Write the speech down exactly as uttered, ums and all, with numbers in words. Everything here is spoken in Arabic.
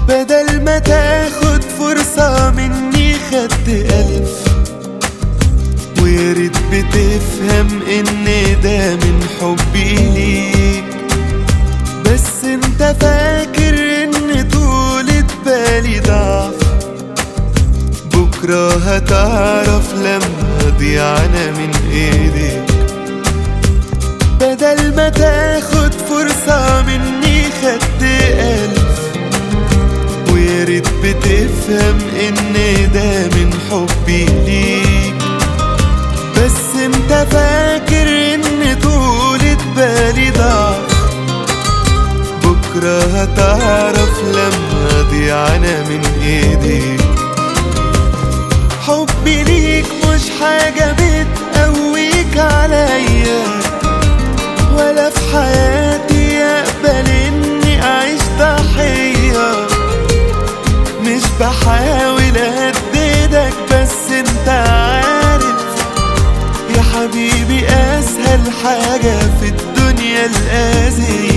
بدل ما تاخد فرصة مني خدت ألف. وياريت بتفهم ان ده من حبي ليك، بس انت فاكر ان طولة بالي ضعف. بكرة هتعرف لما اضيع انا من ايديك. بدل ما تاخد فرصة مني خدت ألف. وياريت بتفهم ان ده من حبي ليك، بس انت فاكر ان طولة بالي ضعف. بكرة هتعرف لما اضيع انا من ايديك. حبي ليك مش حاجة بتقويك عليا، ولا في حياتي اقبل اني اعيش ضحية. مش بحاول اهددك بس انت عارف يا حبيبي اسهل حاجة في الدنيا الأذية.